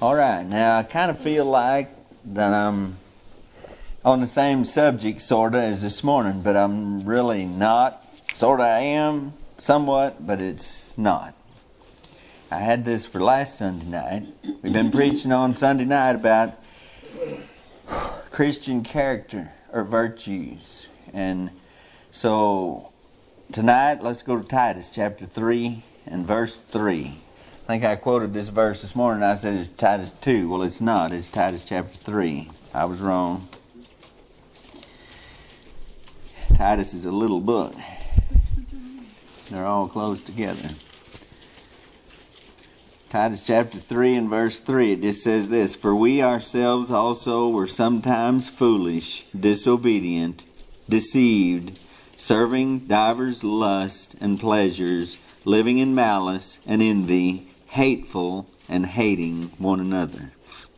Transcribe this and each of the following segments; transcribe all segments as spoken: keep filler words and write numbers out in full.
All right, now I kind of feel like that I'm on the same subject sort of as this morning, but I'm really not. Sort of I am, somewhat, but it's not. I had this for last Sunday night. We've been preaching on Sunday night about Christian character or virtues. And so tonight, let's go to Titus chapter three and verse three. I think I quoted this verse this morning. I said it's Titus two. Well, it's not. It's Titus chapter three. I was wrong. Titus is a little book. They're all close together. Titus chapter three and verse three. It just says this: For we ourselves also were sometimes foolish, disobedient, deceived, serving divers lusts and pleasures, living in malice and envy, hateful and hating one another.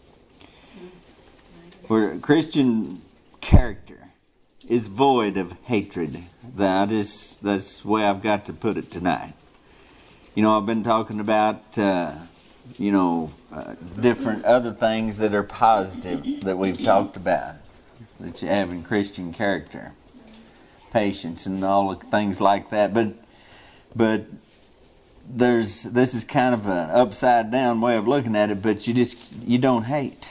For Christian character is void of hatred. That is, that's the way I've got to put it tonight. You know, I've been talking about, uh, you know, uh, different other things that are positive that we've talked about, that you have in Christian character. Patience and all the things like that. But, but there's, this is kind of an upside down way of looking at it, but you just, you don't hate.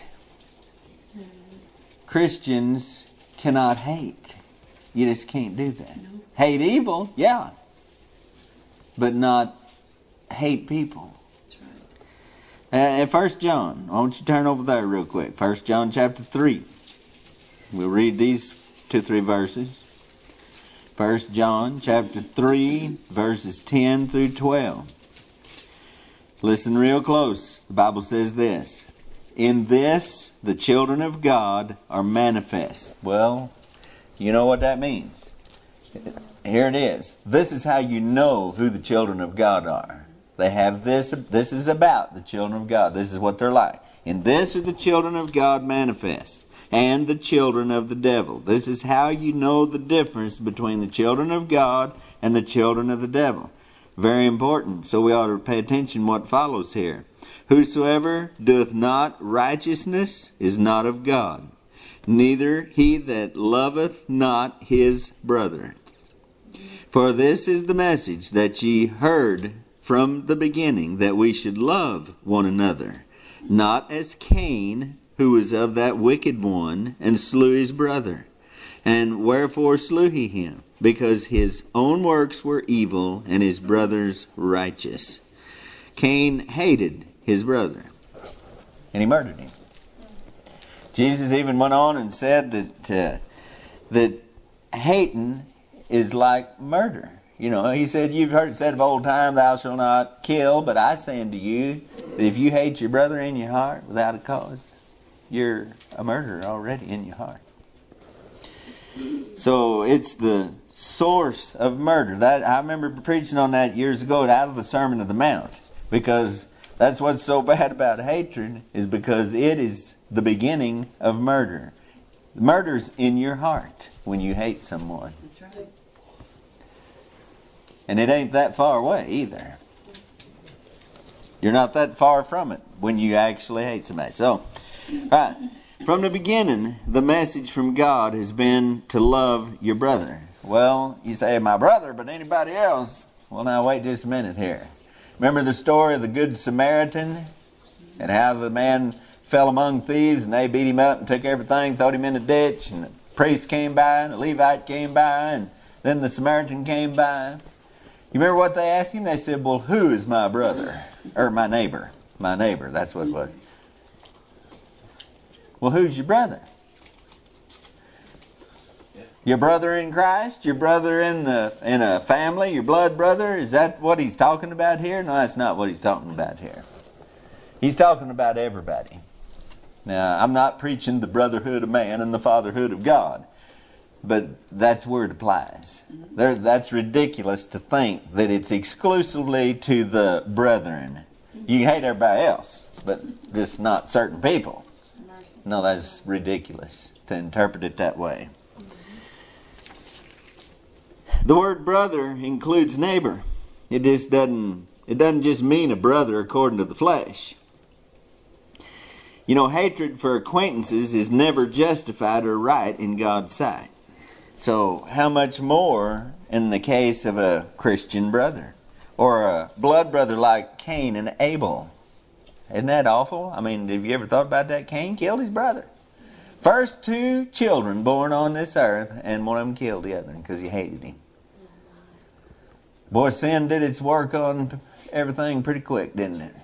Christians cannot hate. You just can't do that. No. Hate evil, yeah. But not hate people. That's right. Uh, in First John, why don't you turn over there real quick. First John chapter three. We'll read these two, three verses. First John chapter three, verses ten through twelve. Listen real close. The Bible says this: In this the children of God are manifest. Well, you know what that means. Here it is. This is how you know who the children of God are. They have this. This is about the children of God. This is what they're like. In this are the children of God manifest, and the children of the devil. This is how you know the difference between the children of God and the children of the devil. Very important. So we ought to pay attention to what follows here. Whosoever doeth not righteousness is not of God, neither he that loveth not his brother. For this is the message that ye heard from the beginning, that we should love one another, not as Cain, who was of that wicked one, and slew his brother. And wherefore slew he him? Because his own works were evil, and his brother's righteous. Cain hated his brother, and he murdered him. Jesus even went on and said that uh, that hating is like murder. You know, he said, you've heard it said of old time, thou shalt not kill, but I say unto you, that if you hate your brother in your heart without a cause, you're a murderer already in your heart. So it's the source of murder. That I remember preaching on that years ago out of the Sermon on the Mount, because that's what's so bad about hatred, is because it is the beginning of murder. Murder's in your heart when you hate someone. That's right. And it ain't that far away either. You're not that far from it when you actually hate somebody. So, right. From the beginning, the message from God has been to love your brother. Well, you say, my brother, but anybody else? Well, now wait just a minute here. Remember the story of the Good Samaritan? And how the man fell among thieves and they beat him up and took everything, threw him in a ditch, and the priest came by and the Levite came by and then the Samaritan came by. You remember what they asked him? They said, well, who is my brother? Or my neighbor. My neighbor, that's what it was. Well, who's your brother? Your brother in Christ? Your brother in the in a family? Your blood brother? Is that what he's talking about here? No, that's not what he's talking about here. He's talking about everybody. Now, I'm not preaching the brotherhood of man and the fatherhood of God, but that's where it applies. There, that's ridiculous to think that it's exclusively to the brethren. You can hate everybody else, but just not certain people. No, that's ridiculous to interpret it that way. The word brother includes neighbor. It just doesn't, it doesn't just mean a brother according to the flesh. You know, hatred for acquaintances is never justified or right in God's sight. So how much more in the case of a Christian brother or a blood brother like Cain and Abel? Isn't that awful? I mean, have you ever thought about that? Cain killed his brother. First two children born on this earth, and one of them killed the other because he hated him. Boy, sin did its work on everything pretty quick, didn't it?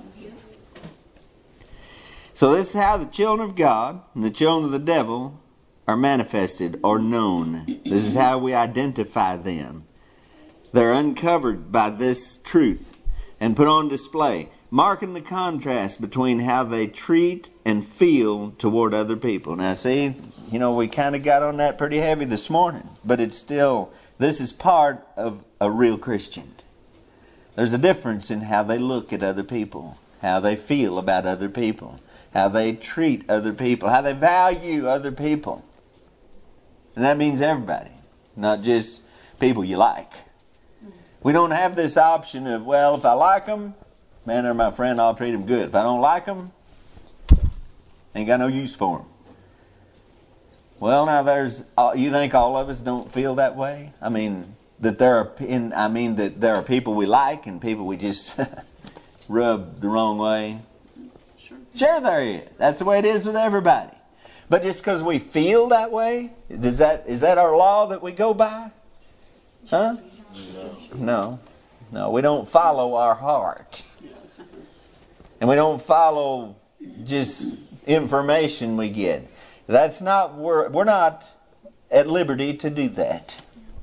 So this is how the children of God and the children of the devil are manifested or known. This is how we identify them. They're uncovered by this truth and put on display, marking the contrast between how they treat and feel toward other people. Now see, you know, we kind of got on that pretty heavy this morning, but it's still, this is part of a real Christian. There's a difference in how they look at other people, how they feel about other people, how they treat other people, how they value other people. And that means everybody, not just people you like. We don't have this option of, well, if I like them, man, they're my friend, I'll treat them good. If I don't like them, ain't got no use for them. Well, now there's, you think all of us don't feel that way? I mean, that there are, in, I mean that there are people we like and people we just rub the wrong way. Sure. Sure there is. That's the way it is with everybody. But just because we feel that way, does that is that our law that we go by? Huh? No. No, we don't follow our heart. And we don't follow just information we get. That's not, we're, we're not at liberty to do that.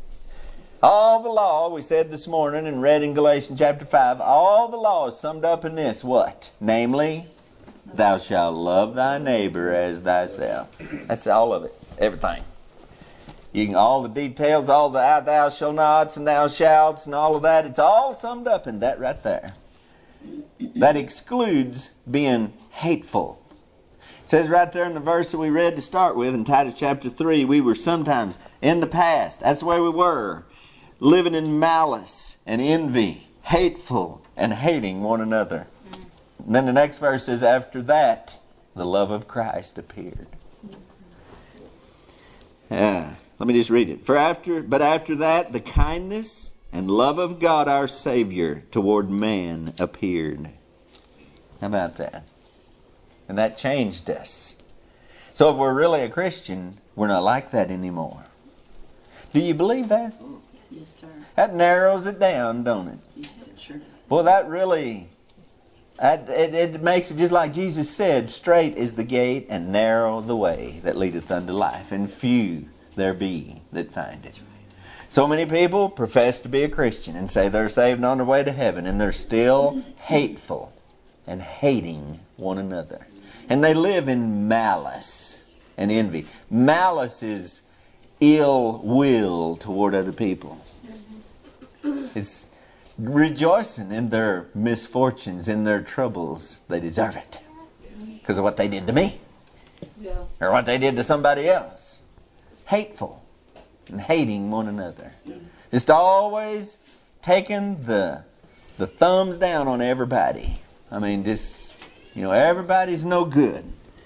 All the law, we said this morning and read in Galatians chapter five, all the law is summed up in this, what? Namely, thou shalt love thy neighbor as thyself. That's all of it, everything. You can, all the details, all the thou shalt nots and thou shalts and all of that, it's all summed up in that right there. That excludes being hateful. It says right there in the verse that we read to start with in Titus chapter three, we were sometimes in the past, that's the way we were, living in malice and envy, hateful and hating one another. And then the next verse says, after that, the love of Christ appeared. Yeah, let me just read it. For after, but after that, the kindness and love of God our Savior toward man appeared. How about that? And that changed us. So if we're really a Christian, we're not like that anymore. Do you believe that? Yes, sir. That narrows it down, don't it? Yes, it sure does. Well, that really, that, it, it makes it just like Jesus said, straight is the gate and narrow the way that leadeth unto life, and few there be that find it. So many people profess to be a Christian and say they're saved and on their way to heaven, and they're still hateful and hating one another. And they live in malice and envy. Malice is ill will toward other people. It's rejoicing in their misfortunes, in their troubles. They deserve it because of what they did to me, yeah, or what they did to somebody else. Hateful and hating one another. Yeah. Just always taking the the thumbs down on everybody. I mean, just, you know, everybody's no good.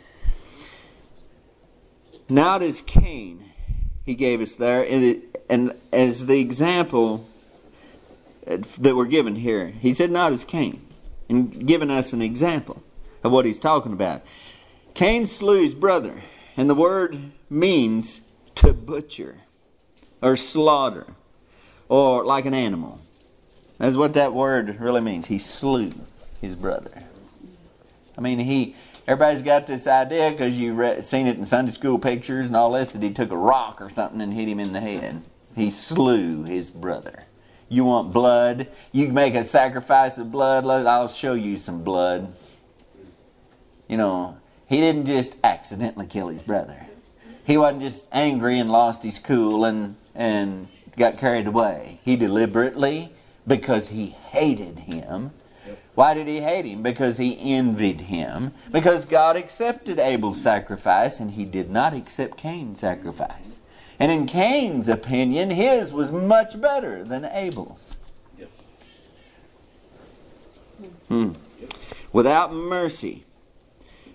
Now it is Cain he gave us there, and, it, and as the example that we're given here, he said not as Cain, and giving us an example of what he's talking about. Cain slew his brother, and the word means to butcher or slaughter, or like an animal. That's what that word really means. He slew his brother. I mean, he. Everybody's got this idea because you've re- seen it in Sunday school pictures and all this, that he took a rock or something and hit him in the head. He slew his brother. You want blood? You can make a sacrifice of blood. I'll show you some blood. You know, he didn't just accidentally kill his brother. He wasn't just angry and lost his cool and, and got carried away. He deliberately, because he hated him. Why did he hate him? Because he envied him. Because God accepted Abel's sacrifice and he did not accept Cain's sacrifice. And in Cain's opinion, his was much better than Abel's. Yep. Hmm. Without mercy.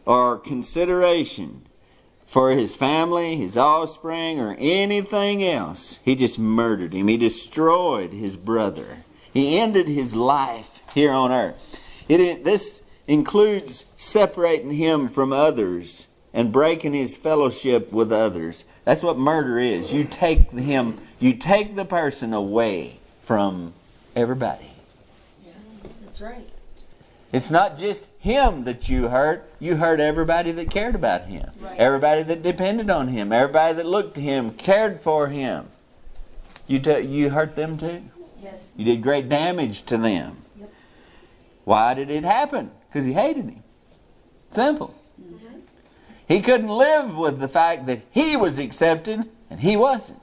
or consideration for his family, his offspring, or anything else. He just murdered him. He destroyed his brother. He ended his life here on earth. It, this includes separating him from others and breaking his fellowship with others. That's what murder is. You take him, you take the person away from everybody. Yeah, that's right. It's not just him that you hurt. You hurt everybody that cared about him. Right. Everybody that depended on him. Everybody that looked to him, cared for him. You t- you hurt them too. Yes. You did great damage to them. Yep. Why did it happen? Because he hated him. Simple. Mm-hmm. He couldn't live with the fact that he was accepted and he wasn't.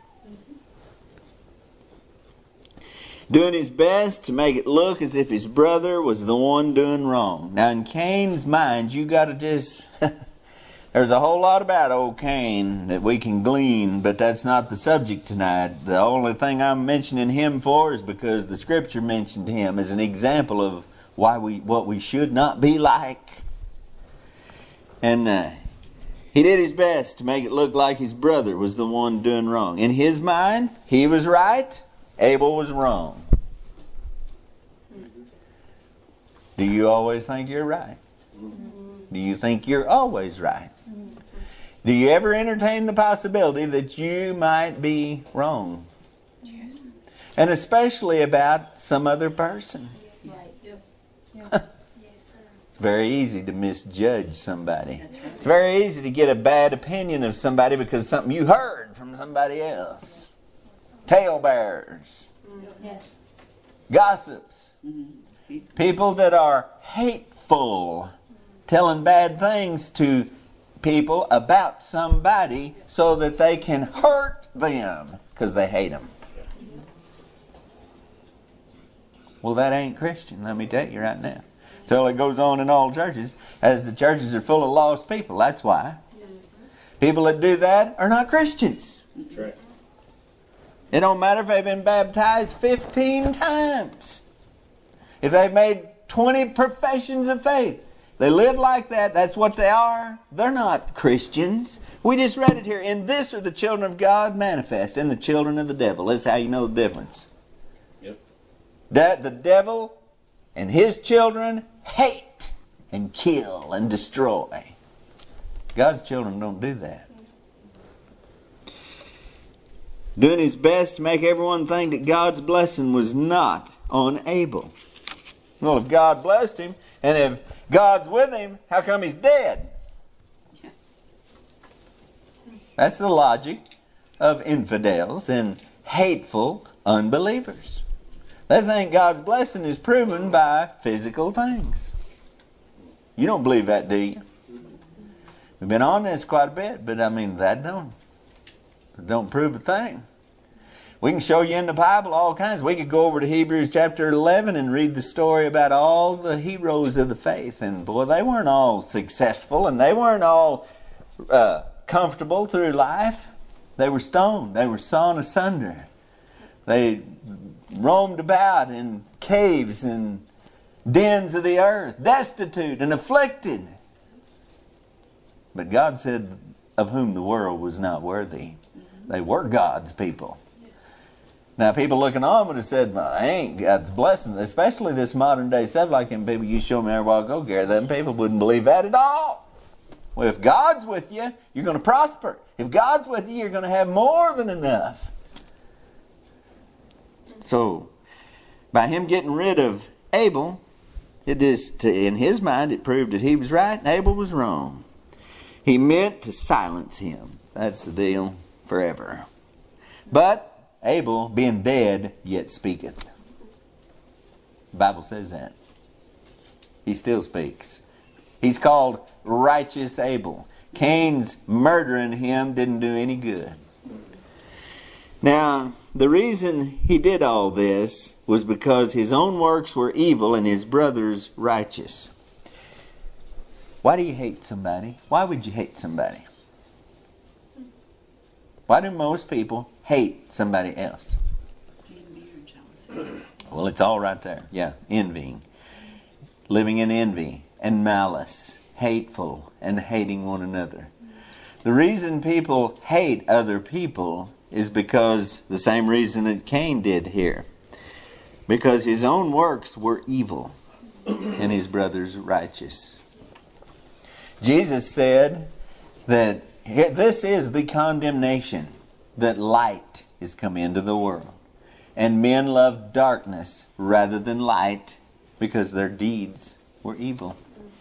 Doing his best to make it look as if his brother was the one doing wrong. Now in Cain's mind, you got to just... There's a whole lot about old Cain that we can glean, but that's not the subject tonight. The only thing I'm mentioning him for is because the Scripture mentioned him as an example of why we what we should not be like. And uh, he did his best to make it look like his brother was the one doing wrong. In his mind, he was right. Abel was wrong. Do you always think you're right? Do you think you're always right? Do you ever entertain the possibility that you might be wrong? Yes. And especially about some other person. Right. Yep. Yep. It's very easy to misjudge somebody. That's right. It's very easy to get a bad opinion of somebody because of something you heard from somebody else. Talebearers, Yes. gossips, people that are hateful, telling bad things to people about somebody so that they can hurt them because they hate them. Well, that ain't Christian, let me tell you right now. So it goes on in all churches, as the churches are full of lost people. That's why. People that do that are not Christians. That's right. It don't matter if they've been baptized fifteen times. If they've made twenty professions of faith. They live like that. That's what they are. They're not Christians. We just read it here. In this are the children of God manifest, and the children of the devil. This is how you know the difference. Yep. That the devil and his children hate and kill and destroy. God's children don't do that. Doing his best to make everyone think that God's blessing was not on Abel. Well, if God blessed him, and if God's with him, how come he's dead? That's the logic of infidels and hateful unbelievers. They think God's blessing is proven by physical things. You don't believe that, do you? We've been on this quite a bit, but I mean, that don't. It don't prove a thing. We can show you in the Bible all kinds. We could go over to Hebrews chapter eleven and read the story about all the heroes of the faith. And boy, they weren't all successful and they weren't all uh, comfortable through life. They were stoned. They were sawn asunder. They roamed about in caves and dens of the earth, destitute and afflicted. But God said, of whom the world was not worthy. They were God's people. Now, people looking on would have said, well, they ain't God's blessing. Especially this modern day stuff like them people you showed me there a while ago, Gary. Them people wouldn't believe that at all. Well, if God's with you, you're going to prosper. If God's with you, you're going to have more than enough. So, by him getting rid of Abel, it is to, in his mind, it proved that he was right and Abel was wrong. He meant to silence him. That's the deal forever. But Abel, being dead, yet speaketh. The Bible says that. He still speaks. He's called righteous Abel. Cain's murdering him didn't do any good. Now, the reason he did all this was because his own works were evil and his brother's righteous. Why do you hate somebody? Why would you hate somebody? Why do most people hate somebody else? Envy or jealousy. Well, it's all right there. Yeah, envying. Living in envy and malice hateful and hating one another. The reason people hate other people is because the same reason that Cain did here. Because his own works were evil and his brother's righteous. Jesus said that this is the condemnation, that light is come into the world. And men love darkness rather than light because their deeds were evil.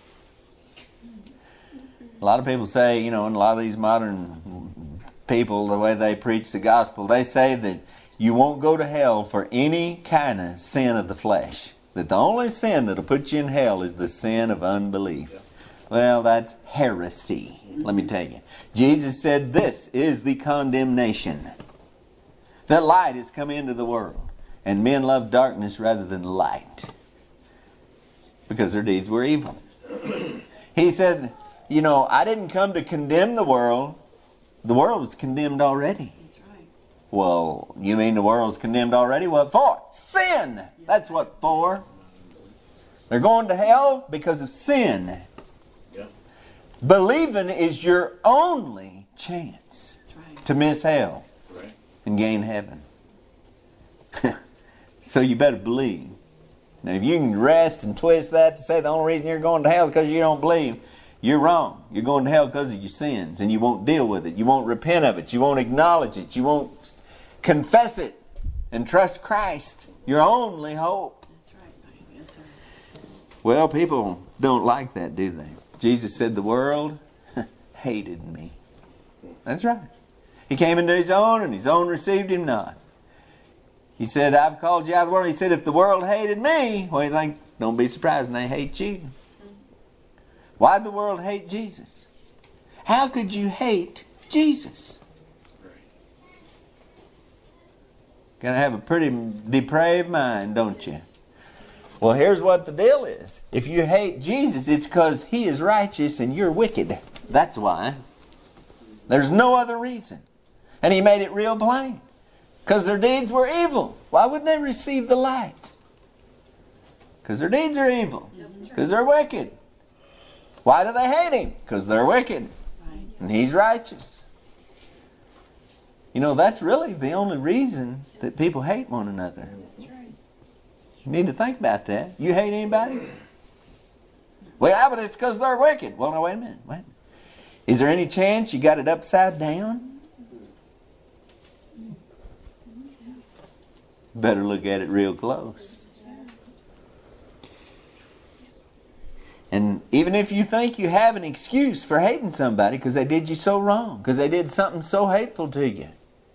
A lot of people say, you know, and a lot of these modern people, the way they preach the gospel, they say that you won't go to hell for any kind of sin of the flesh. That the only sin that'll put you in hell is the sin of unbelief. Yeah. Well, that's heresy, let me tell you. Jesus said this is the condemnation. That light has come into the world, and men love darkness rather than light because their deeds were evil. He said, you know, I didn't come to condemn the world. The world was condemned already. That's right. Well, you mean the world's condemned already? What for? Sin! That's what for. They're going to hell because of sin. Yeah. Believing is your only chance right. to miss hell right. and gain heaven. So you better believe. Now, if you can rest and twist that to say the only reason you're going to hell is because you don't believe, you're wrong. You're going to hell because of your sins, and you won't deal with it. You won't repent of it. You won't acknowledge it. You won't confess it and trust Christ, your only hope. That's right. Yes, sir. Well, people don't like that, do they? Jesus said the world hated me. That's right. He came into his own, and his own received him not. He said, I've called you out of the world. He said, if the world hated me, what do you think? Don't be surprised when they hate you. Why'd the world hate Jesus? How could you hate Jesus? Gotta have a pretty depraved mind, don't you? Well, here's what the deal is. If you hate Jesus, it's because he is righteous and you're wicked. That's why. There's no other reason. And he made it real plain. Because their deeds were evil. Why wouldn't they receive the light? Because their deeds are evil. Because they're wicked. Why do they hate him? Because they're wicked. Right. And he's righteous. You know, that's really the only reason that people hate one another. That's right. You need to think about that. You hate anybody? Well, yeah, but it's because they're wicked. Well, no, wait a minute. Wait a minute. Is there any chance you got it upside down? Better look at it real close. And even if you think you have an excuse for hating somebody because they did you so wrong, because they did something so hateful to you,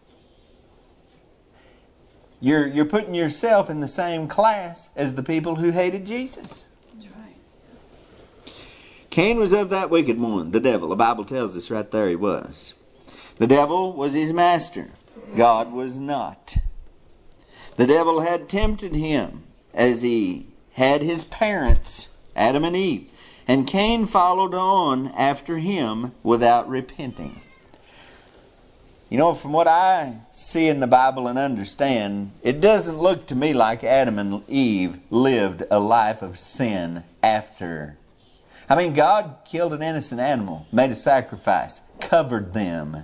you're you're putting yourself in the same class as the people who hated Jesus. That's right. Cain was of that wicked one, the devil. The Bible tells us right there he was. The devil was his master. God was not. The devil had tempted him as he had his parents, Adam and Eve. And Cain followed on after him without repenting. You know, from what I see in the Bible and understand, it doesn't look to me like Adam and Eve lived a life of sin after. I mean, God killed an innocent animal, made a sacrifice, covered them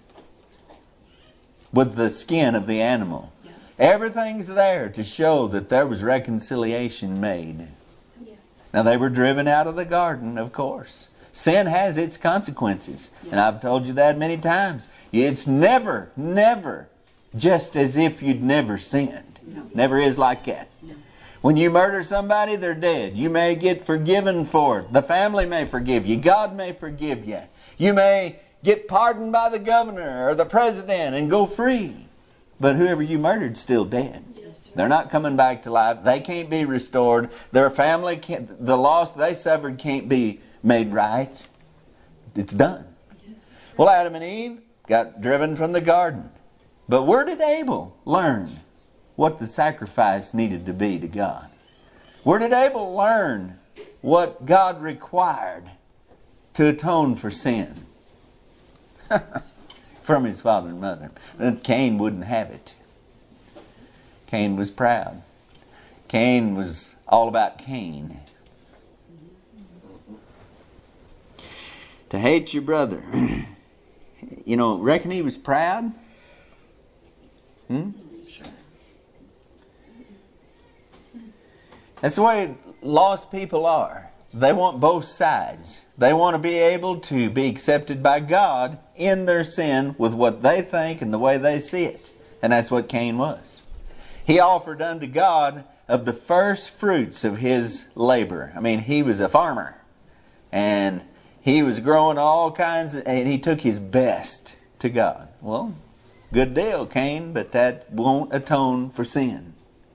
with the skin of the animal. Everything's there to show that there was reconciliation made. Now, they were driven out of the garden, of course. Sin has its consequences. Yes. And I've told you that many times. It's never, never just as if you'd never sinned. No. Never is like that. No. When you murder somebody, they're dead. You may get forgiven for it. The family may forgive you. God may forgive you. You may get pardoned by the governor or the president and go free. But whoever you murdered is still dead. They're not coming back to life. They can't be restored. Their family can't, the loss they suffered can't be made right. It's done. Well, Adam and Eve got driven from the garden. But where did Abel learn what the sacrifice needed to be to God? Where did Abel learn what God required to atone for sin? From his father and mother. And Cain wouldn't have it. Cain was proud. Cain was all about Cain. To hate your brother. You know, reckon he was proud? Hmm? Sure. That's the way lost people are. They want both sides. They want to be able to be accepted by God in their sin with what they think and the way they see it. And that's what Cain was. He offered unto God of the first fruits of his labor. I mean, he was a farmer. And he was growing all kinds of, and he took his best to God. Well, good deal, Cain, but that won't atone for sin.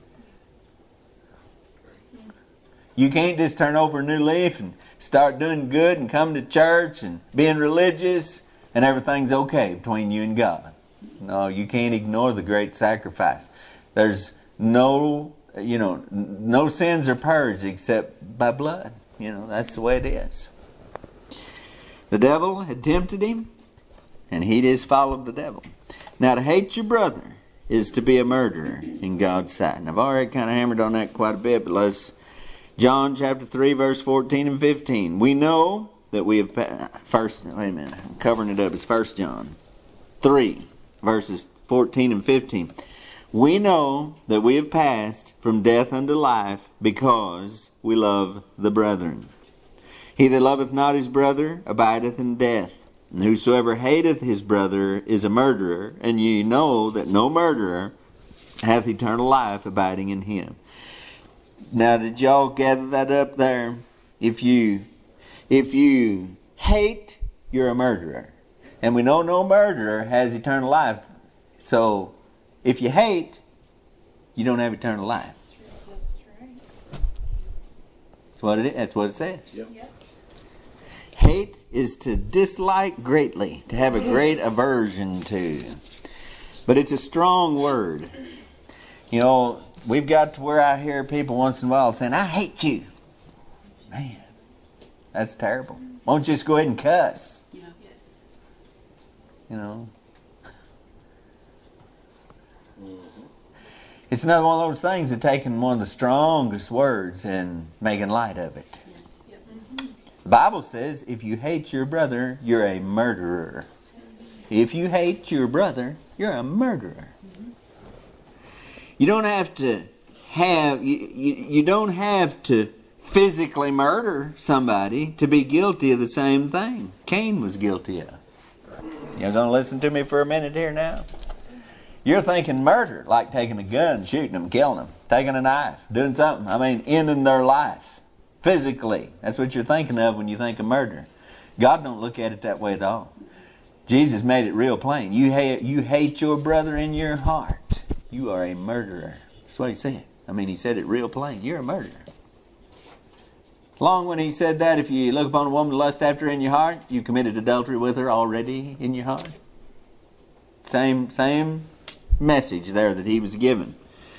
You can't just turn over a new leaf and start doing good and come to church and being religious and everything's okay between you and God. No, you can't ignore the great sacrifice. There's no, you know, no sins are purged except by blood. You know, that's the way it is. The devil had tempted him, and he just followed the devil. Now, to hate your brother is to be a murderer in God's sight. And I've already kind of hammered on that quite a bit, but let's... John chapter three, verse fourteen and fifteen. We know that we have... First, wait a minute, I'm covering it up. It's First John three, verses fourteen and fifteen. We know that we have passed from death unto life because we love the brethren. He that loveth not his brother abideth in death. And whosoever hateth his brother is a murderer, and ye know that no murderer hath eternal life abiding in him. Now, did y'all gather that up there? If you, if you hate, you're a murderer. And we know no murderer has eternal life. So, if you hate, you don't have eternal life. That's what it is. That's what it says. Yep. Hate is to dislike greatly, to have a great aversion to. But it's a strong word. You know, we've got to where I hear people once in a while saying, I hate you. Man, that's terrible. Why don't you just go ahead and cuss? Yeah. You know. It's another one of those things of taking one of the strongest words and making light of it. Yes. Yep. Mm-hmm. The Bible says, if you hate your brother, you're a murderer. If you hate your brother, you're a murderer. Mm-hmm. You don't have to have, you, you, you don't have to physically murder somebody to be guilty of the same thing Cain was guilty of. You're going to listen to me for a minute here now? You're thinking murder, like taking a gun, shooting them, killing them, taking a knife, doing something. I mean, ending their life. Physically. That's what you're thinking of when you think of murder. God don't look at it that way at all. Jesus made it real plain. You hate, you hate your brother in your heart. You are a murderer. That's what he said. I mean, he said it real plain. You're a murderer. Long when he said that, if you look upon a woman to lust after her in your heart, you committed adultery with her already in your heart. Same, same message there that he was given.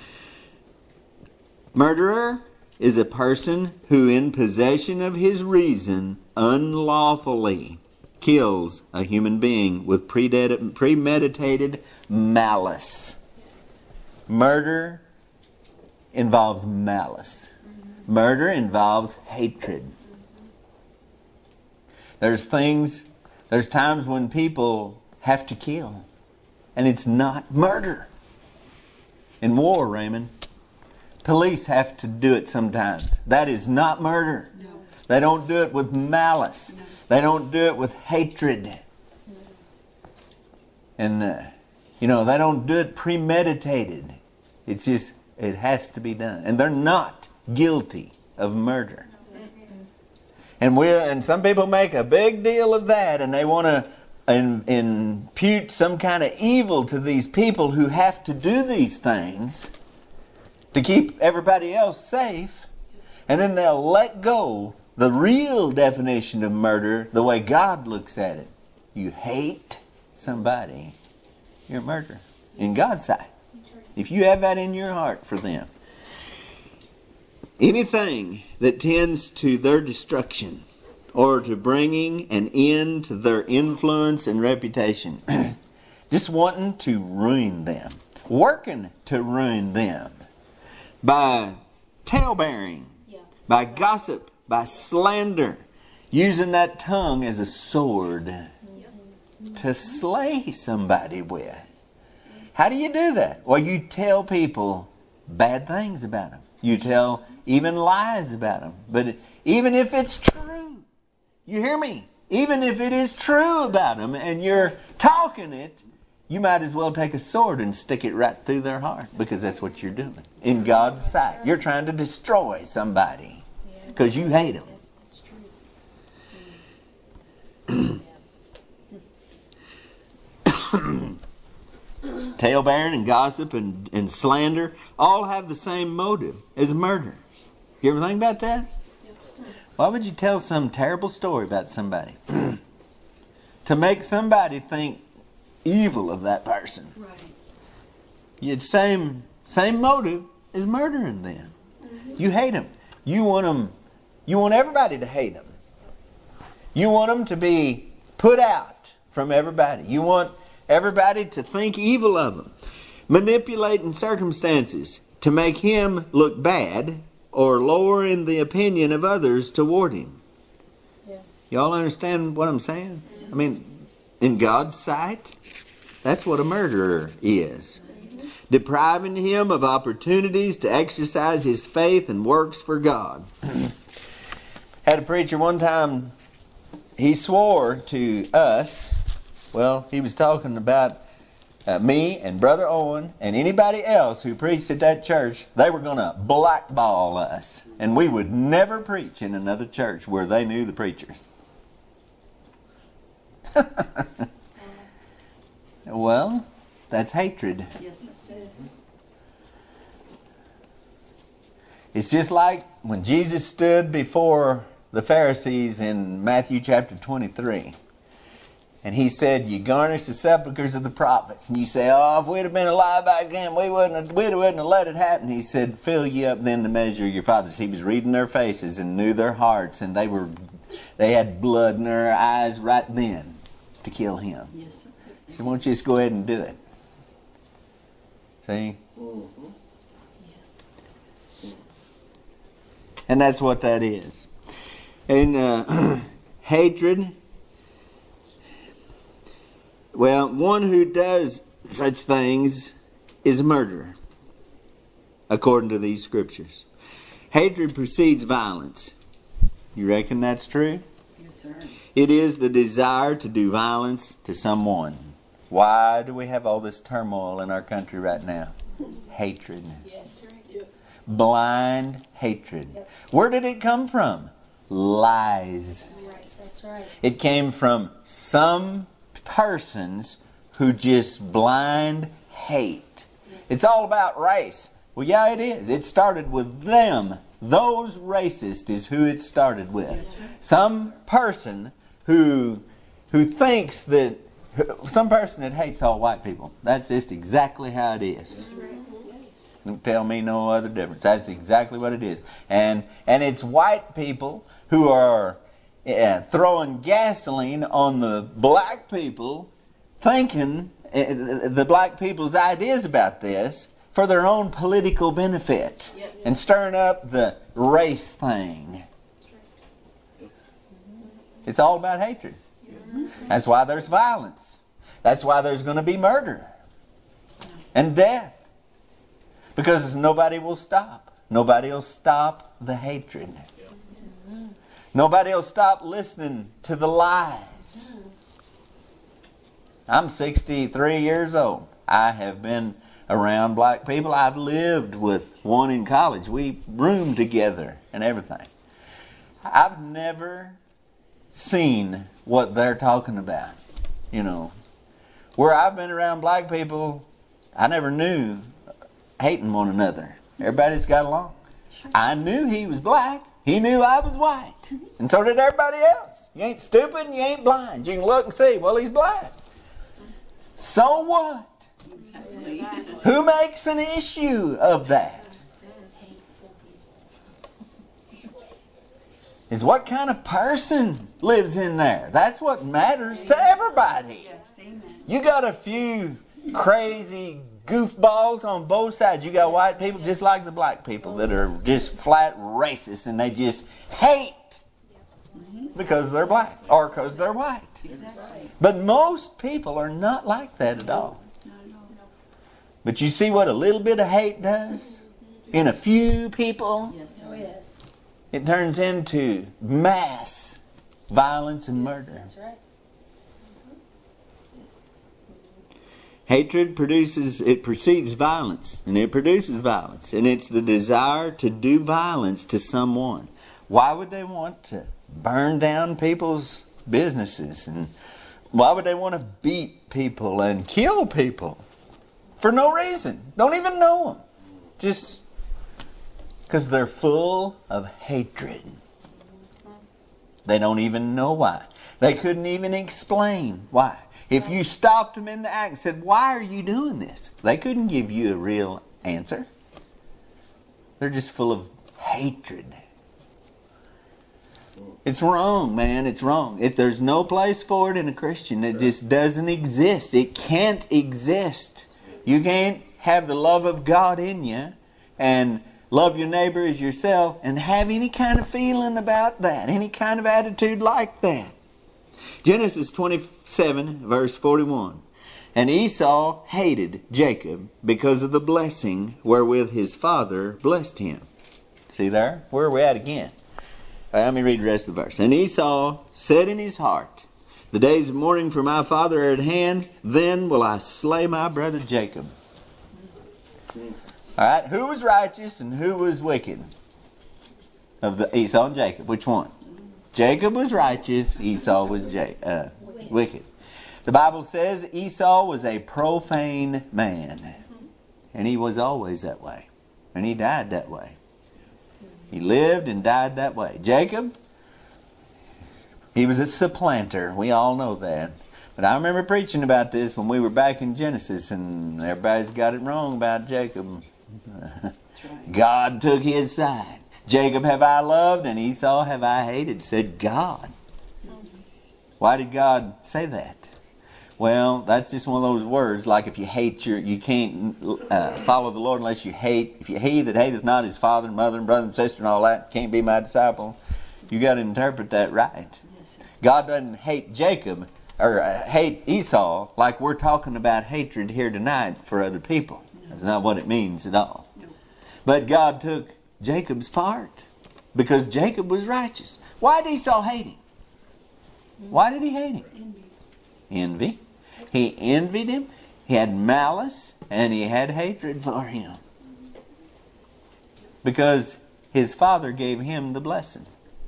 Murderer is a person who in possession of his reason unlawfully kills a human being with premeditated malice. Murder involves malice. Murder involves hatred. There's things, there's times when people have to kill. And it's not murder. In war, Raymond, police have to do it sometimes. That is not murder. No. They don't do it with malice. No. They don't do it with hatred. No. And, uh, you know, they don't do it premeditated. It's just, it has to be done. And they're not guilty of murder. And we and some people make a big deal of that, and they want to And impute some kind of evil to these people who have to do these things to keep everybody else safe, and then they'll let go the real definition of murder the way God looks at it. You hate somebody, you're a murderer in God's sight. If you have that in your heart for them. Anything that tends to their destruction or to bringing an end to their influence and reputation. Just wanting to ruin them. Working to ruin them. By talebearing. Yeah. By gossip. By slander. using that tongue as a sword to slay somebody with. How do you do that? Well, you tell people bad things about them. You tell even lies about them. But even if it's true, you hear me? Even if it is true about them and you're talking it, you might as well take a sword and stick it right through their heart, because that's what you're doing. In God's sight, you're trying to destroy somebody because you hate them. Tale-bearing and gossip and, and slander all have the same motive as murder. You ever think about that? Why would you tell some terrible story about somebody? To make somebody think evil of that person. Right. You had same same motive as murdering them. Mm-hmm. You hate them. You want them. You want everybody to hate them. You want them to be put out from everybody. You want everybody to think evil of them. Manipulating circumstances to make him look bad or lowering the opinion of others toward him. Yeah. Y'all understand what I'm saying? Mm-hmm. I mean, in God's sight, that's what a murderer is. Mm-hmm. Depriving him of opportunities to exercise his faith and works for God. Had a preacher one time, he swore to us, well, he was talking about uh, me and Brother Owen and anybody else who preached at that church, they were going to blackball us. And we would never preach in another church where they knew the preachers. Well, that's hatred. Yes, it is. It's just like when Jesus stood before the Pharisees in Matthew chapter twenty-three. And he said, you garnish the sepulchres of the prophets. And you say, oh, if we'd have been alive back then, we wouldn't have, we wouldn't have let it happen. He said, fill ye up then the measure of your fathers. He was reading their faces and knew their hearts. And they were, they had blood in their eyes right then to kill him. Yes, sir. So why don't you just go ahead and do it? See? Mm-hmm. Yeah. And that's what that is. And uh, hatred, well, one who does such things is a murderer, according to these scriptures. Hatred precedes violence. You reckon that's true? Yes, sir. It is the desire to do violence to someone. Why do we have all this turmoil in our country right now? Hatred. Yes. Yep. Blind hatred. Yep. Where did it come from? Lies. Right. That's right. It came from some persons who just blind hate. Yep. It's all about race. Well, yeah, it is. It started with them. Those racists is who it started with. Yes, some person who who thinks that some person that hates all white people. That's just exactly how it is. Don't tell me no other difference. That's exactly what it is. And and it's white people who are uh, throwing gasoline on the black people, thinking uh, the black people's ideas about this for their own political benefit, yep. and stirring up the race thing. It's all about hatred. That's why there's violence. That's why there's going to be murder and death. Because nobody will stop. Nobody will stop the hatred. Nobody will stop listening to the lies. I'm sixty-three years old. I have been around black people. I've lived with one in college. We roomed together and everything. I've never seen what they're talking about. You know, where I've been around black people, I never knew hating one another. Everybody's got along. I knew he was black. He knew I was white. And so did everybody else. You ain't stupid and you ain't blind. You can look and see, well, he's black. So what? Who makes an issue of that? Is what kind of person lives in there. That's what matters to everybody. You got a few crazy goofballs on both sides. You got white people just like the black people that are just flat racist and they just hate. because they're black or because they're white. Exactly. But most people are not like that at all. Not at all. But you see what a little bit of hate does in a few people? Yes, sir. Oh, yes. It turns into mass violence and murder. That's right. Hatred produces, it precedes violence, and it produces violence. And it's the desire to do violence to someone. Why would they want to burn down people's businesses? And why would they want to beat people and kill people? For no reason. Don't even know them. Just because they're full of hatred. They don't even know why. They couldn't even explain why. If you stopped them in the act and said, why are you doing this? They couldn't give you a real answer. They're just full of hatred. It's wrong, man. It's wrong. If there's no place for it in a Christian, it just doesn't exist. It can't exist. You can't have the love of God in you and love your neighbor as yourself and have any kind of feeling about that, any kind of attitude like that. Genesis twenty-seven, verse forty-one. And Esau hated Jacob because of the blessing wherewith his father blessed him. See there? Where are we at again? All right, let me read the rest of the verse. And Esau said in his heart, the days of mourning for my father are at hand, then will I slay my brother Jacob. All right, who was righteous and who was wicked? Of the Esau and Jacob, which one? Jacob was righteous, Esau was J- uh, wicked. The Bible says Esau was a profane man. And he was always that way. And he died that way. He lived and died that way. Jacob, he was a supplanter. We all know that. But I remember preaching about this when we were back in Genesis, and everybody's got it wrong about Jacob. God took his side. Jacob have I loved and Esau have I hated, said God. Why did God say that? Well, that's just one of those words, like if you hate your, you can't uh, follow the Lord unless you hate. If you he that hateth not his father and mother and brother and sister and all that, can't be my disciple. You got to interpret that right. Yes, sir. God doesn't hate Jacob or uh, hate Esau like we're talking about hatred here tonight for other people. No. That's not what it means at all. No. But God took Jacob's part because Jacob was righteous. Why did Esau hate him? Why did he hate him? Envy. Envy. He envied him. He had malice and he had hatred for him. Because his father gave him the blessing.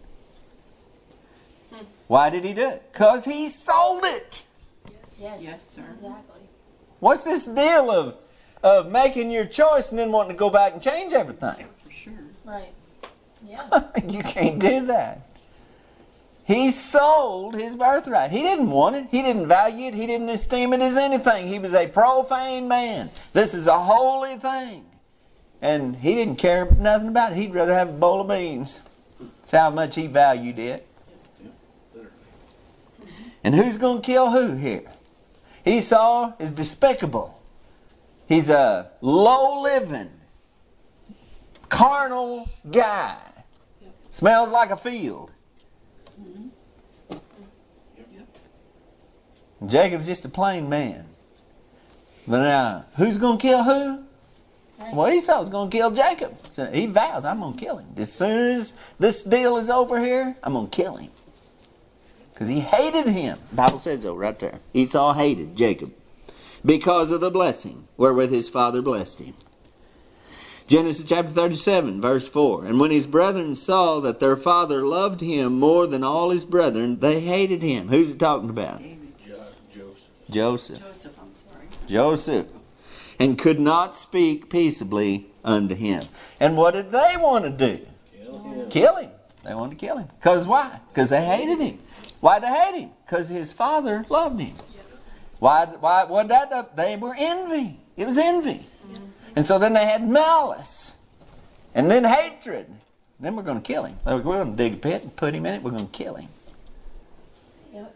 Why did he do it? Because he sold it. Yes. Yes, sir. Exactly. What's this deal of, of making your choice and then wanting to go back and change everything? For sure. Right. Yeah. You can't do that. He sold his birthright. He didn't want it. He didn't value it. He didn't esteem it as anything. He was a profane man. This is a holy thing. And he didn't care nothing about it. He'd rather have a bowl of beans. That's how much he valued it. And who's going to kill who here? Esau is despicable. He's a low-living, carnal guy. Smells like a field. Jacob's just a plain man. But now, who's going to kill who? Well, Esau's going to kill Jacob. So he vows, I'm going to kill him. As soon as this deal is over here, I'm going to kill him. Because he hated him. The Bible says so right there. Esau hated Jacob because of the blessing wherewith his father blessed him. Genesis chapter thirty-seven, verse four. And when his brethren saw that their father loved him more than all his brethren, they hated him. Who's it talking about? David. Joseph. Joseph. Joseph, I'm sorry. Joseph. And could not speak peaceably unto him. And what did they want to do? Kill him. Kill him. They wanted to kill him. Because why? Because they hated him. Why did they hate him? Because his father loved him. Why? Why? What that? Up? They were envy. It was envy. And so then they had malice. And then hatred. Then we're going to kill him. We're going to dig a pit and put him in it. We're going to kill him. Yep.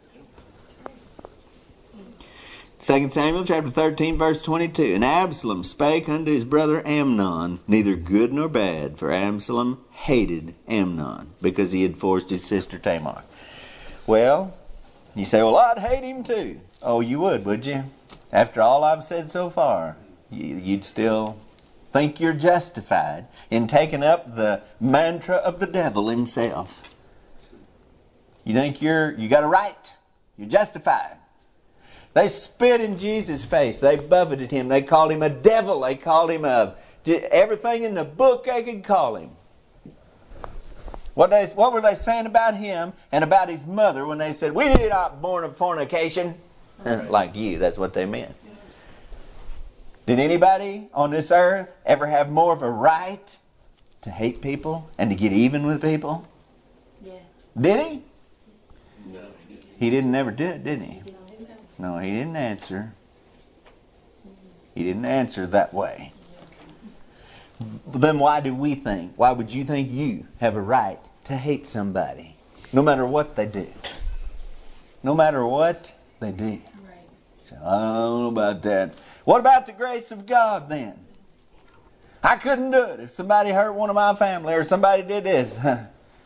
Second Samuel chapter thirteen, verse twenty-two. And Absalom spake unto his brother Amnon, neither good nor bad, for Absalom hated Amnon, because he had forced his sister Tamar. Well, you say, well, I'd hate him too. Oh, you would, would you? After all I've said so far, you'd still think you're justified in taking up the mantra of the devil himself. You think you're you got a right. You're justified. They spit in Jesus' face. They buffeted him. They called him a devil. They called him a everything in the book they could call him. What they what were they saying about him and about his mother when they said, "We did not born of fornication"? Right. Like you, that's what they meant. Did anybody on this earth ever have more of a right to hate people and to get even with people? Yeah. Did he? No. He didn't ever do it, did he? No, he didn't answer. He didn't answer that way. Then why do we think? Why would you think you have a right to hate somebody? No matter what they do. No matter what they do. Right. So, I don't know about that. What about the grace of God then? I couldn't do it if somebody hurt one of my family or somebody did this. Well,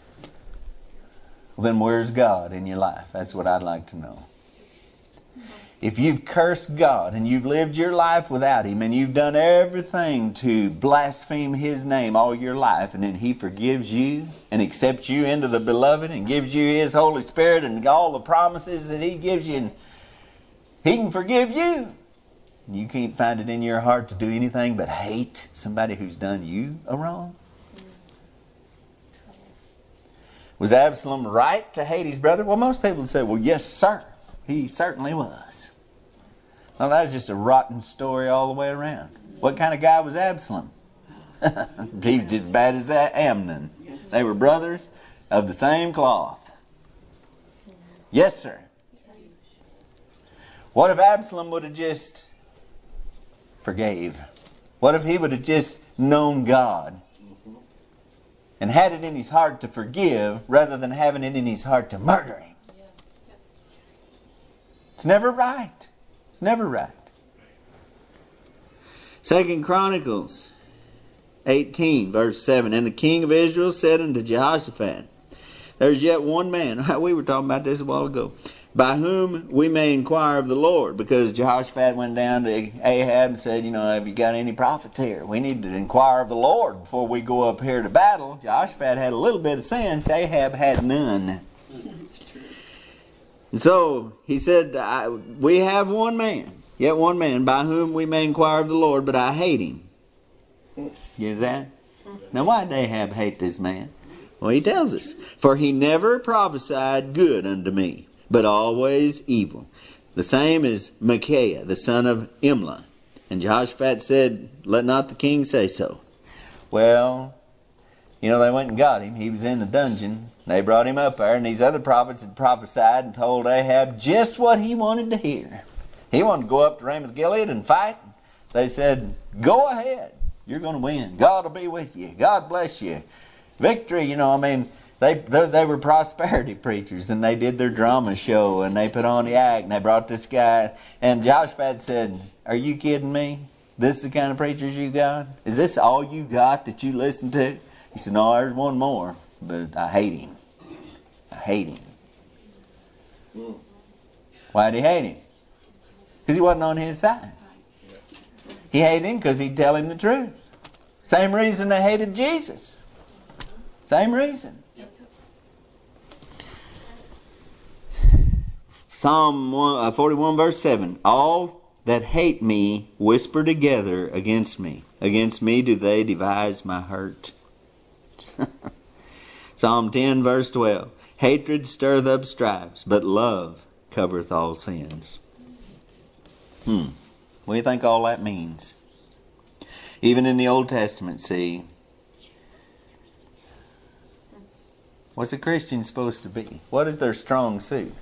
then where's God in your life? That's what I'd like to know. If you've cursed God and you've lived your life without Him and you've done everything to blaspheme His name all your life, and then He forgives you and accepts you into the beloved and gives you His Holy Spirit and all the promises that He gives you, and He can forgive you. You can't find it in your heart to do anything but hate somebody who's done you a wrong. Was Absalom right to hate his brother? Well, most people would say, well, yes, sir. He certainly was. Well, that's just a rotten story all the way around. What kind of guy was Absalom? He was as bad as that Amnon. They were brothers of the same cloth. Yes, sir. What if Absalom would have just forgave? What if he would have just known God and had it in his heart to forgive rather than having it in his heart to murder him? It's never right. It's never right. Second Chronicles eighteen, verse seven. And the king of Israel said unto Jehoshaphat, there's yet one man, we were talking about this a while ago, by whom we may inquire of the Lord. Because Jehoshaphat went down to Ahab and said, you know, have you got any prophets here? We need to inquire of the Lord before we go up here to battle. Jehoshaphat had a little bit of sense. Ahab had none. And so he said, I, we have one man, yet one man, by whom we may inquire of the Lord, but I hate him. Get that? Now why did Ahab hate this man? Well, he tells us, for he never prophesied good unto me, but always evil. The same is Micaiah, the son of Imlah. And Jehoshaphat said, let not the king say so. Well, you know, they went and got him. He was in the dungeon. They brought him up there, and these other prophets had prophesied and told Ahab just what he wanted to hear. He wanted to go up to Ramoth Gilead and fight. They said, go ahead. You're going to win. God will be with you. God bless you. Victory, you know, I mean, they, they they were prosperity preachers, and they did their drama show, and they put on the act, and they brought this guy. And Jehoshaphat said, are you kidding me? This is the kind of preachers you got? Is this all you got that you listen to? He said, no, there's one more, but I hate him. I hate him. Why did he hate him? Because he wasn't on his side. He hated him because he'd tell him the truth. Same reason they hated Jesus. Same reason. Psalm forty-one verse seven. All that hate me whisper together against me. Against me do they devise my hurt. Psalm ten verse twelve. Hatred stirreth up strifes, but love covereth all sins. Hmm. What do you think all that means? Even in the Old Testament, see, what's a Christian supposed to be? What is their strong suit?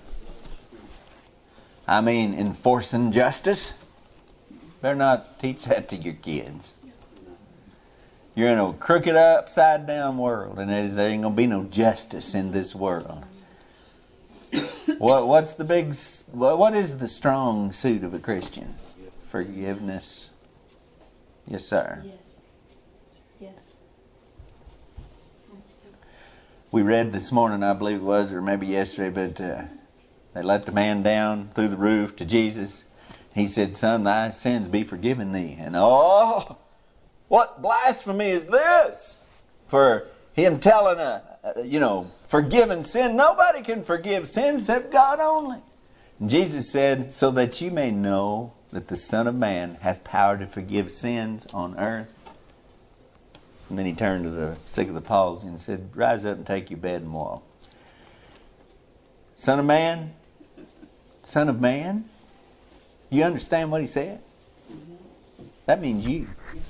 I mean, enforcing justice? Better not teach that to your kids. You're in a crooked, upside down world, and there ain't going to be no justice in this world. What what's the big? What is the strong suit of a Christian? Forgiveness. Yes, sir. Yes. Yes. we read this morning, I believe it was, or maybe yesterday, but uh, they let the man down through the roof to Jesus. He said, "Son, thy sins be forgiven thee." And oh, what blasphemy is this? For him telling a, a you know, forgiven sin. Nobody can forgive sin except God only. And Jesus said, "So that you may know that the Son of Man hath power to forgive sins on earth." And then he turned to the sick of the palsy and said, "Rise up and take your bed and walk." Son of Man, Son of Man. You understand what he said? That means you.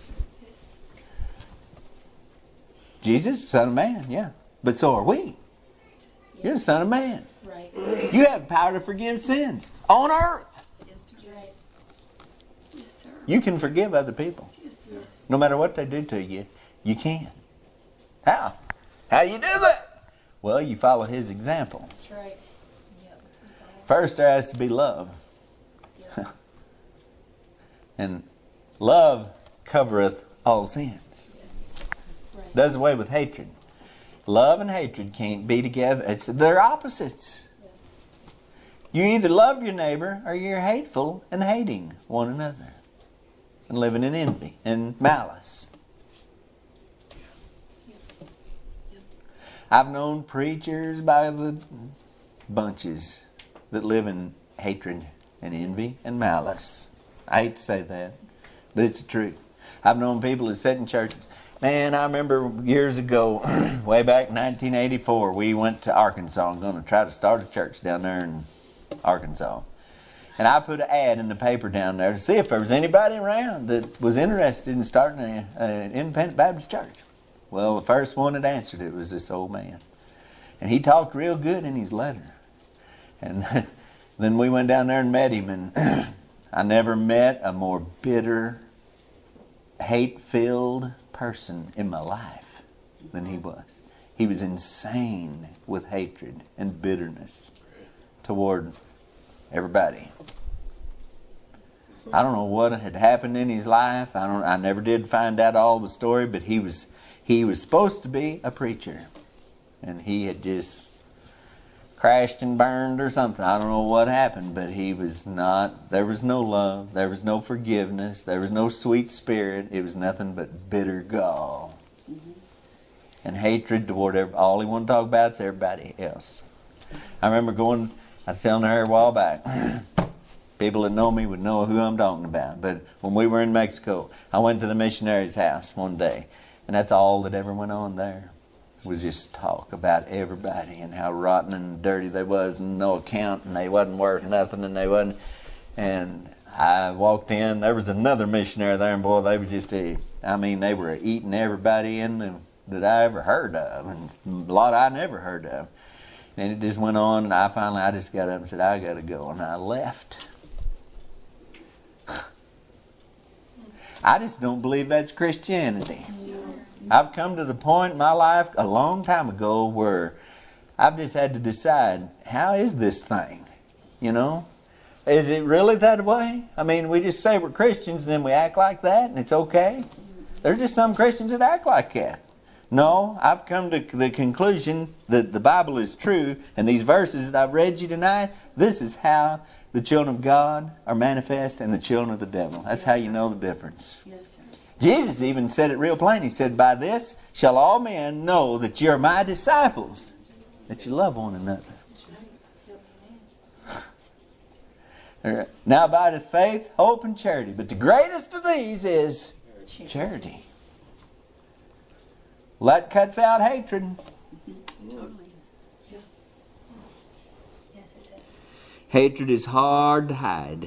Jesus, Son of Man, yeah. But so are we. You're the Son of Man. Right. You have power to forgive sins on earth. That's right. Yes, sir. You can forgive other people. Yes, sir. No matter what they do to you, you can. How? How you do that? Well, you follow his example. That's right. Yep. First, there has to be love. Yep. And love covereth all sins. Right. Does away with hatred. Love and hatred can't be together. It's, they're opposites. You either love your neighbor or you're hateful and hating one another. And living in envy and malice. I've known preachers by the bunches that live in hatred and envy and malice. I hate to say that, but it's the truth. I've known people that sit in churches. Man, I remember years ago, way back in nineteen eighty-four, we went to Arkansas. I'm going to try to start a church down there in Arkansas. And I put an ad in the paper down there to see if there was anybody around that was interested in starting an independent Baptist church. Well, the first one that answered it was this old man. And he talked real good in his letter. And then we went down there and met him, and I never met a more bitter, hate-filled person in my life than he was. He was insane with hatred and bitterness toward everybody. I don't know what had happened in his life. I don't. I never did find out all the story, but he was he was supposed to be a preacher, and he had just crashed and burned or something. I don't know what happened, but he was not. There was no love. There was no forgiveness. There was no sweet spirit. It was nothing but bitter gall mm-hmm. and hatred toward every, all he wanted to talk about is everybody else. I remember going. I was telling her a while back. People that know me would know who I'm talking about. But when we were in Mexico, I went to the missionary's house one day, and that's all that ever went on there. Was just talk about everybody and how rotten and dirty they was and no account and they wasn't worth nothing and they wasn't. And I walked in, there was another missionary there, and boy, they was just a, I mean, they were eating everybody in the, that I ever heard of, and a lot I never heard of. And it just went on, and I finally, I just got up and said, I got to go, and I left. I just don't believe that's Christianity. I've come to the point in my life a long time ago where I've just had to decide, how is this thing? You know? Is it really that way? I mean, we just say we're Christians and then we act like that and it's okay? There's just some Christians that act like that. No, I've come to the conclusion that the Bible is true, and these verses that I've read you tonight, this is how the children of God are manifest and the children of the devil. That's yes, how you know the difference. Yes, sir. Jesus even said it real plain. He said, by this shall all men know that you're my disciples, that you love one another. Now abideth faith, hope, and charity. But the greatest of these is charity. Well, that cuts out hatred. Totally. Yes, it does. Hatred is hard to hide.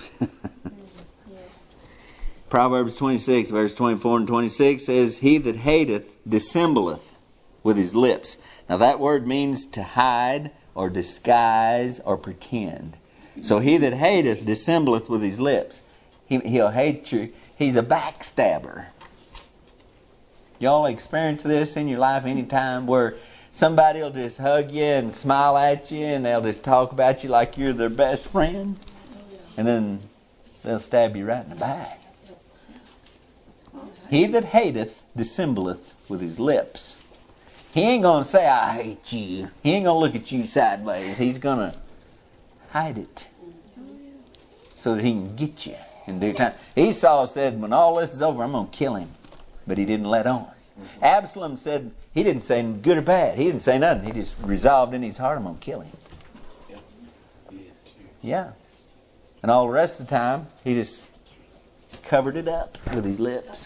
Yes. Proverbs twenty-six, verse twenty-four and twenty-six says, he that hateth dissembleth with his lips. Now that word means to hide or disguise or pretend. So he that hateth dissembleth with his lips. He, he'll hate you. He's a backstabber. Y'all experience this in your life anytime where somebody will just hug you and smile at you and they'll just talk about you like you're their best friend? And then they'll stab you right in the back. He that hateth dissembleth with his lips. He ain't going to say, I hate you. He ain't going to look at you sideways. He's going to hide it so that he can get you in due time. Esau said, when all this is over, I'm going to kill him. But he didn't let on. Absalom said, he didn't say good or bad. He didn't say nothing. He just resolved in his heart, I'm going to kill him. Yeah. And all the rest of the time, he just covered it up with his lips.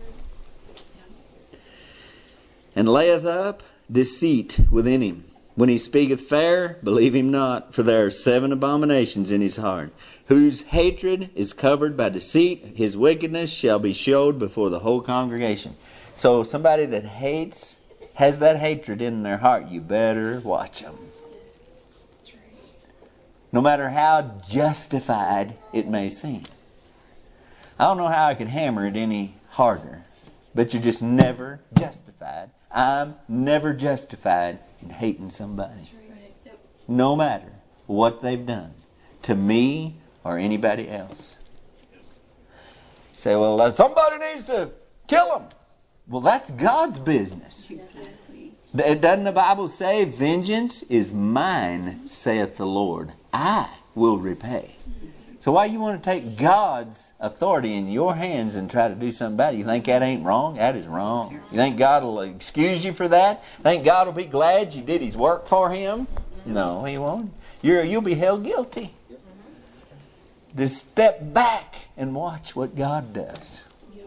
And layeth up deceit within him. When he speaketh fair, believe him not, for there are seven abominations in his heart, whose hatred is covered by deceit. His wickedness shall be showed before the whole congregation. So somebody that hates, has that hatred in their heart, you better watch them. No matter how justified it may seem. I don't know how I could hammer it any harder, but you're just never justified. I'm never justified in hating somebody. No matter what they've done to me or anybody else. Say, well, somebody needs to kill them. Well, that's God's business. Exactly. Doesn't the Bible say, vengeance is mine, saith the Lord. I will repay. So why you want to take God's authority in your hands and try to do something about it? You think that ain't wrong? That is wrong. You think God will excuse you for that? Think God will be glad you did His work for Him? No, He won't. You're, you'll be held guilty. Just step back and watch what God does.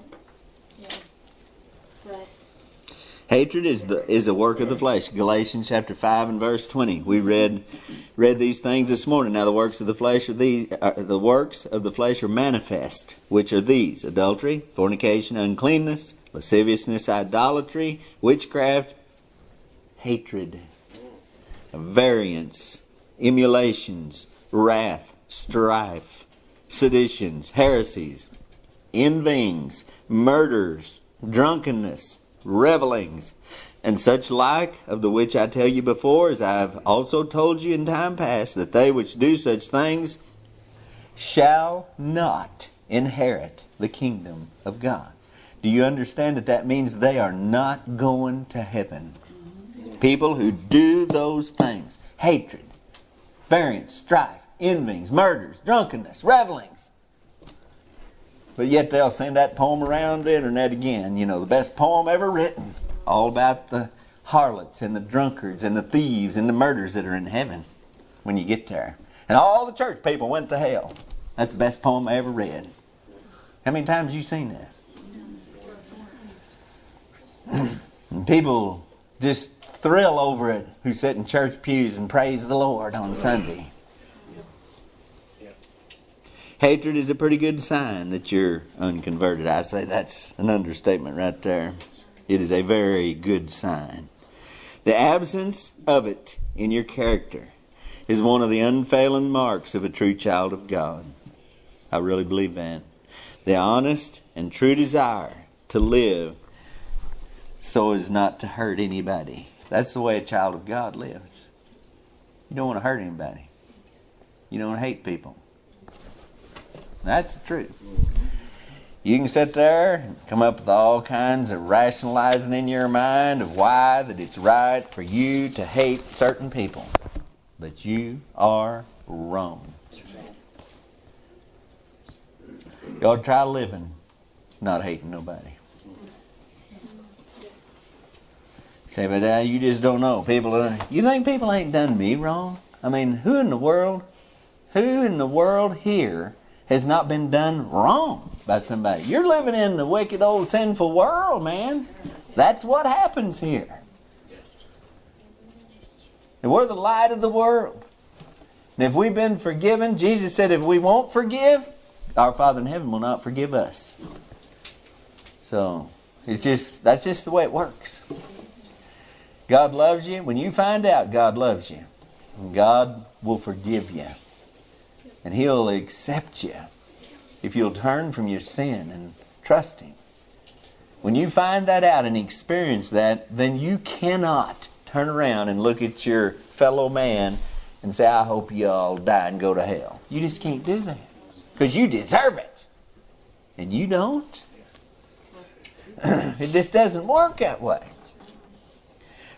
Right. Hatred is the is a work of the flesh. Galatians chapter five and verse twenty. We read read these things this morning. Now the works of the flesh are these. Uh, the works of the flesh are manifest, which are these: adultery, fornication, uncleanness, lasciviousness, idolatry, witchcraft, hatred, variance, emulations, wrath, strife, seditions, heresies, envyings, murders, drunkenness, revelings, and such like, of the which I tell you before, as I have also told you in time past, that they which do such things shall not inherit the kingdom of God. Do you understand that that means they are not going to heaven? People who do those things, hatred, variance, strife, envyings, murders, drunkenness, revelings. But yet they'll send that poem around the internet again. You know, the best poem ever written. All about the harlots and the drunkards and the thieves and the murders that are in heaven when you get there. And all the church people went to hell. That's the best poem I ever read. How many times have you seen that? And people just thrill over it who sit in church pews and praise the Lord on Sunday. Hatred is a pretty good sign that you're unconverted. I say that's an understatement right there. It is a very good sign. The absence of it in your character is one of the unfailing marks of a true child of God. I really believe that. The honest and true desire to live so as not to hurt anybody. That's the way a child of God lives. You don't want to hurt anybody. You don't want to hate people. That's the truth. You can sit there and come up with all kinds of rationalizing in your mind of why that it's right for you to hate certain people. But you are wrong. You ought to try living, not hating nobody. Say, but uh, you just don't know. People, uh, you think people ain't done me wrong? I mean, who in the world, who in the world here has not been done wrong by somebody? You're living in the wicked old sinful world, man. That's what happens here. And we're the light of the world. And if we've been forgiven, Jesus said if we won't forgive, our Father in heaven will not forgive us. So, it's just that's just the way it works. God loves you. When you find out God loves you, God will forgive you. And He'll accept you if you'll turn from your sin and trust Him. When you find that out and experience that, then you cannot turn around and look at your fellow man and say, I hope you all die and go to hell. You just can't do that. Because you deserve it. And you don't. It just doesn't work that way.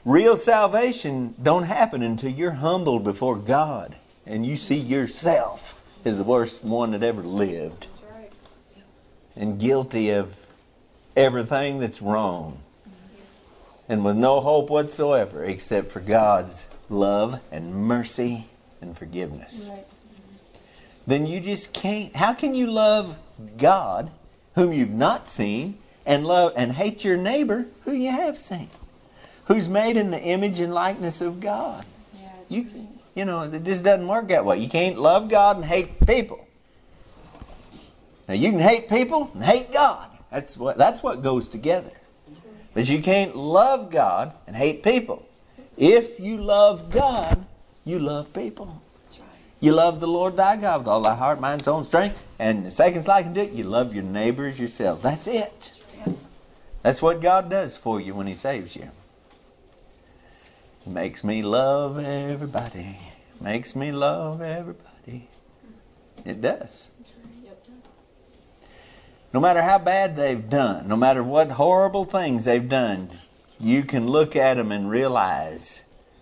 Real salvation don't happen until you're humbled before God and you see yourself as the worst one that ever lived. That's right. And guilty of everything that's wrong. And with no hope whatsoever except for God's love and mercy and forgiveness. Right. Then you just can't. How can you love God, whom you've not seen, and love and hate your neighbor, who you have seen, who's made in the image and likeness of God? Yeah, that's You, right. you know, it just doesn't work that way. You can't love God and hate people. Now you can hate people and hate God. That's what that's what goes together. But you can't love God and hate people. If you love God, you love people. That's right. You love the Lord thy God with all thy heart, mind, soul, and strength. And the second like to it, you love your neighbor as yourself. That's it. Yes. That's what God does for you when He saves you. He makes me love everybody. Makes me love everybody. It does. Yep. No matter how bad they've done, no matter what horrible things they've done, you can look at them and realize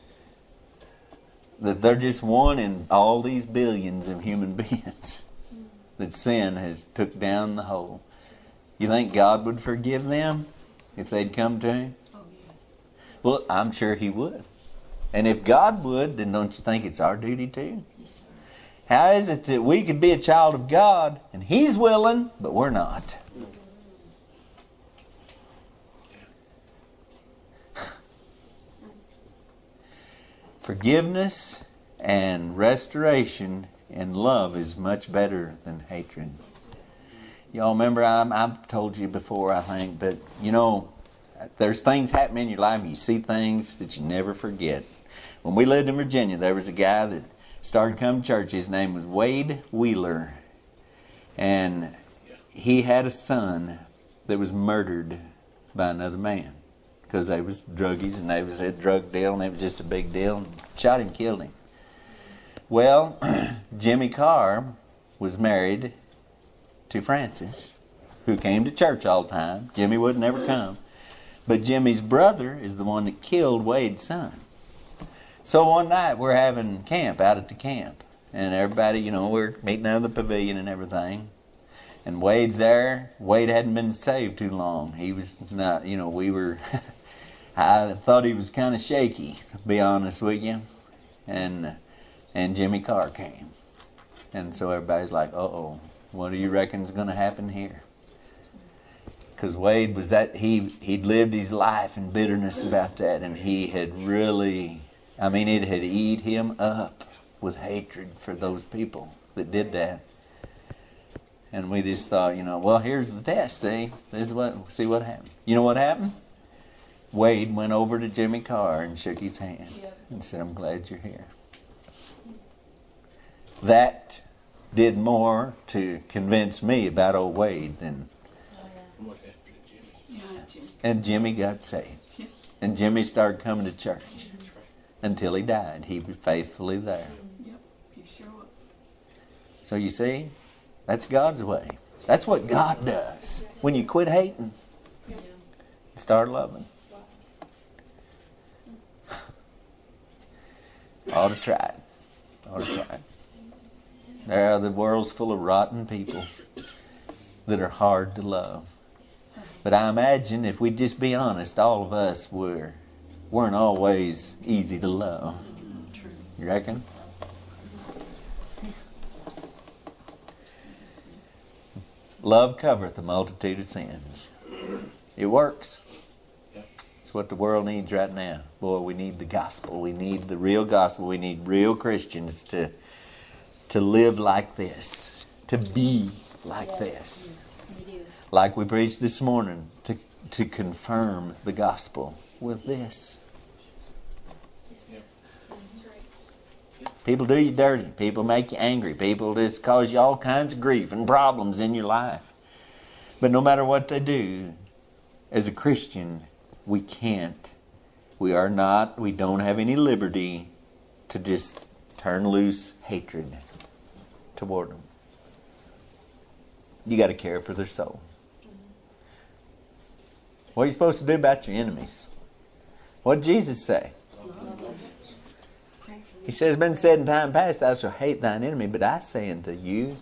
that they're just one in all these billions of human beings that sin has took down the whole. You think God would forgive them if they'd come to Him? Oh, yes. Well, I'm sure He would. And if God would, then don't you think it's our duty too? Yes, sir. How is it that we could be a child of God and He's willing, but we're not? Forgiveness and restoration and love is much better than hatred. Y'all remember, I'm, I've told you before, I think, but you know, there's things happen in your life and you see things that you never forget. When we lived in Virginia, there was a guy that started coming to church. His name was Wade Wheeler. And he had a son that was murdered by another man because they was druggies and they was a drug deal and it was just a big deal. And shot him, killed him. Well, Jimmy Carr was married to Frances, who came to church all the time. Jimmy would never come. But Jimmy's brother is the one that killed Wade's son. So one night we're having camp out at the camp. And everybody, you know, we're meeting out in the pavilion and everything. And Wade's there. Wade hadn't been saved too long. He was not, you know, we were, I thought he was kind of shaky, to be honest with you. And and Jimmy Carr came. And so everybody's like, uh-oh, what do you reckon's going to happen here? Because Wade was that, he, he'd lived his life in bitterness about that. And he had really, I mean, it had eat him up with hatred for those people that did that. And we just thought, you know, well, here's the test, see? This is what, see what happened. You know what happened? Wade went over to Jimmy Carr and shook his hand and said, I'm glad you're here. That did more to convince me about old Wade than... What happened to Jimmy? Yeah, Jimmy. And Jimmy got saved. And Jimmy started coming to church. Until he died. He was faithfully there. Yep, he sure was. So you see, that's God's way. That's what God does. When you quit hating, Yeah. start loving. Ought to try it. Ought to try it. There are the world's full of rotten people that are hard to love. But I imagine if we'd just be honest, all of us were, weren't always easy to love. True. You reckon? Love covereth a multitude of sins. It works. It's what the world needs right now. Boy, we need the gospel. We need the real gospel. We need real Christians to to live like this, to be like Yes, this. yes, we do. Like we preached this morning, to to confirm the gospel with this. That's right. People do you dirty. People make you angry. People just cause you all kinds of grief and problems in your life. But no matter what they do, as a Christian, we can't. We are not, we don't have any liberty to just turn loose hatred toward them. You got to care for their soul. What are you supposed to do about your enemies? What did Jesus say? He says, it's been said in time past, thou shalt hate thine enemy, but I say unto you,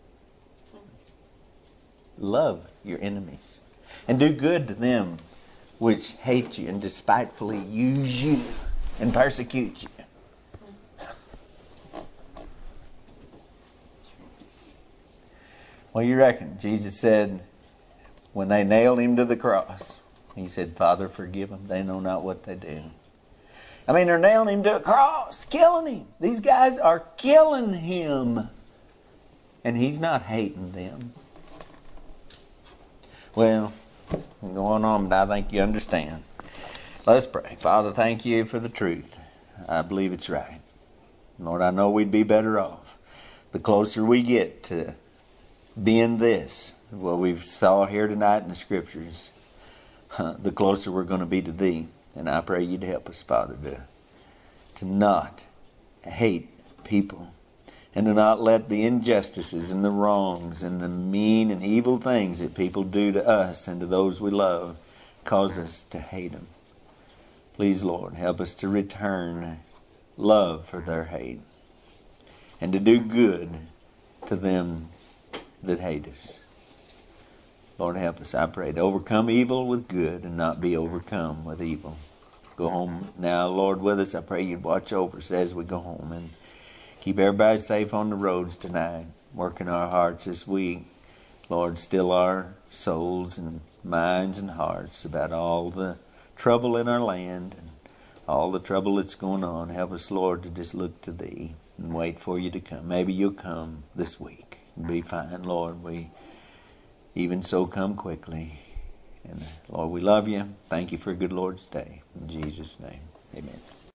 love your enemies, and do good to them which hate you and despitefully use you and persecute you. What do you reckon? Jesus said, when they nailed him to the cross, he said, Father, forgive them. They know not what they do. I mean, they're nailing him to a cross, killing him. These guys are killing him. And he's not hating them. Well, I'm going on, but I think you understand. Let's pray. Father, thank you for the truth. I believe it's right. Lord, I know we'd be better off the closer we get to being this, what we've saw here tonight in the Scriptures, the closer we're going to be to Thee. And I pray You'd help us, Father, to, to not hate people and to not let the injustices and the wrongs and the mean and evil things that people do to us and to those we love cause us to hate them. Please, Lord, help us to return love for their hate and to do good to them that hate us. Lord, help us, I pray, to overcome evil with good and not be overcome with evil. Go home now, Lord, with us. I pray You'd watch over us as we go home and keep everybody safe on the roads tonight. Work in our hearts this week. Lord, still our souls and minds and hearts about all the trouble in our land and all the trouble that's going on. Help us, Lord, to just look to Thee and wait for You to come. Maybe You'll come this week and be fine, Lord. We even so come quickly. And Lord, we love You. Thank You for a good Lord's day. In Jesus' name, amen.